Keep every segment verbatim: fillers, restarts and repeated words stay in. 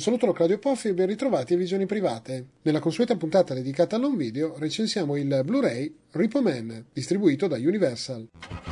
saluto da Claudio Poffi e ben ritrovati a Visioni Private. Nella consueta puntata dedicata all'home video recensiamo il Blu-ray Repo Man, distribuito da Universal.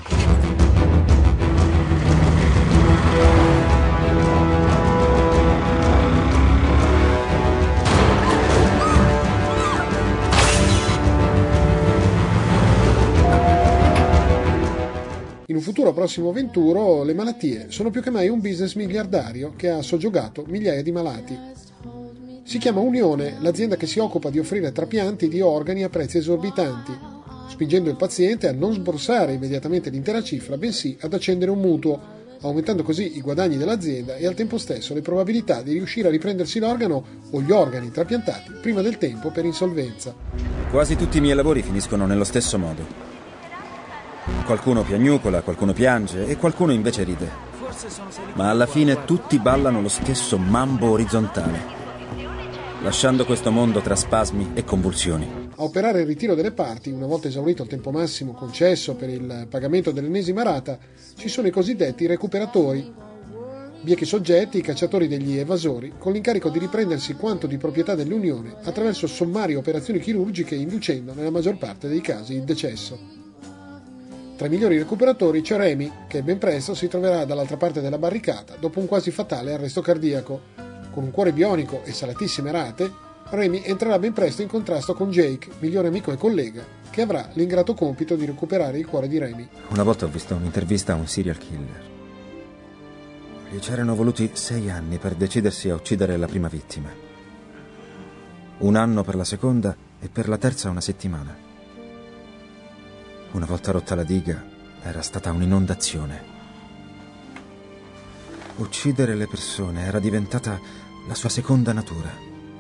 In un futuro prossimo venturo, le malattie sono più che mai un business miliardario che ha soggiogato migliaia di malati. Si chiama Unione l'azienda che si occupa di offrire trapianti di organi a prezzi esorbitanti, spingendo il paziente a non sborsare immediatamente l'intera cifra, bensì ad accendere un mutuo, aumentando così i guadagni dell'azienda e al tempo stesso le probabilità di riuscire a riprendersi l'organo o gli organi trapiantati prima del tempo per insolvenza. Quasi tutti i miei lavori finiscono nello stesso modo. Qualcuno piagnucola, qualcuno piange e qualcuno invece ride. Ma alla fine tutti ballano lo stesso mambo orizzontale, lasciando questo mondo tra spasmi e convulsioni. A operare il ritiro delle parti, una volta esaurito il tempo massimo concesso per il pagamento dell'ennesima rata, ci sono i cosiddetti recuperatori, biechi soggetti, i cacciatori degli evasori, con l'incarico di riprendersi quanto di proprietà dell'Unione attraverso sommarie operazioni chirurgiche, inducendo nella maggior parte dei casi il decesso. Tra i migliori recuperatori c'è Remy, che ben presto si troverà dall'altra parte della barricata dopo un quasi fatale arresto cardiaco. Con un cuore bionico e salatissime rate, Remy entrerà ben presto in contrasto con Jake, migliore amico e collega, che avrà l'ingrato compito di recuperare il cuore di Remy. Una volta ho visto un'intervista a un serial killer. Gli c'erano voluti sei anni per decidersi a uccidere la prima vittima. Un anno per la seconda e per la terza una settimana. Una volta rotta la diga, era stata un'inondazione. Uccidere le persone era diventata la sua seconda natura.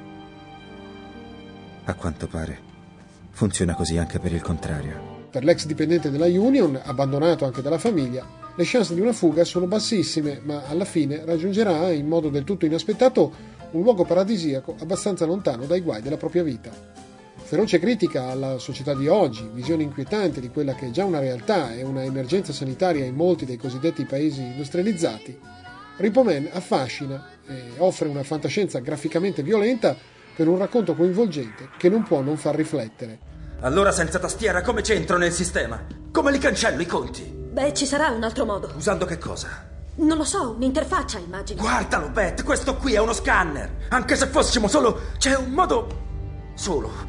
A quanto pare, funziona così anche per il contrario. Per l'ex dipendente della Union, abbandonato anche dalla famiglia, le chance di una fuga sono bassissime, ma alla fine raggiungerà, in modo del tutto inaspettato, un luogo paradisiaco abbastanza lontano dai guai della propria vita. Feroce critica alla società di oggi, visione inquietante di quella che è già una realtà e una emergenza sanitaria in molti dei cosiddetti paesi industrializzati, Repo Man affascina e offre una fantascienza graficamente violenta per un racconto coinvolgente che non può non far riflettere. Allora senza tastiera come c'entro nel sistema? Come li cancello i conti? Beh, ci sarà un altro modo. Usando che cosa? Non lo so, un'interfaccia, immagino. Guardalo, Beth, questo qui è uno scanner. Anche se fossimo solo... c'è un modo... solo...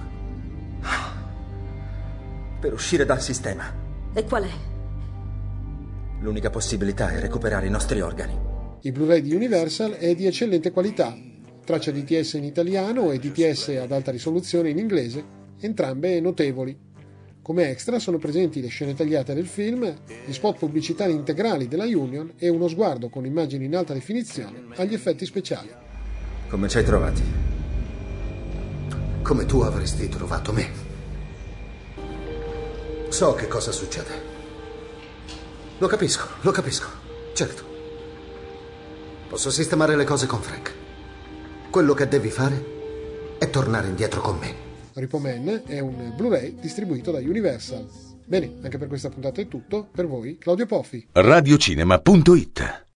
per uscire dal sistema. E qual è? L'unica possibilità è recuperare i nostri organi. Il Blu-ray di Universal è di eccellente qualità, traccia D T S in italiano e D T S ad alta risoluzione in inglese, entrambe notevoli. Come extra sono presenti le scene tagliate del film, gli spot pubblicitari integrali della Union e uno sguardo con immagini in alta definizione agli effetti speciali. Come ci hai trovati? Come tu avresti trovato me. So che cosa succede. Lo capisco, lo capisco. Certo. Posso sistemare le cose con Frank. Quello che devi fare è tornare indietro con me. Repo Man è un Blu-ray distribuito da Universal. Bene, anche per questa puntata è tutto. Per voi, Claudio Poffi. radiocinema punto it